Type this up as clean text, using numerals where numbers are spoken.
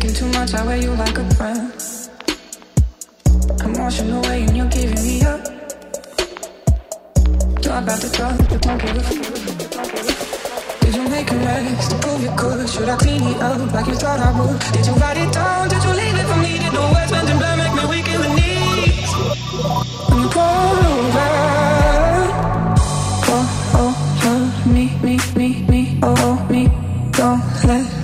drinking too much, I wear you like a friend. I'm washing away and you're giving me up. Talk about the talk, but don't give a fuck. Did you make a mess to prove you could? Should I clean it up like you thought I would? Did you write it down? Did you leave it for me? Did the words meant to blood make me weak in the knees? When you pull over, oh, oh, love me, oh, oh, me, don't let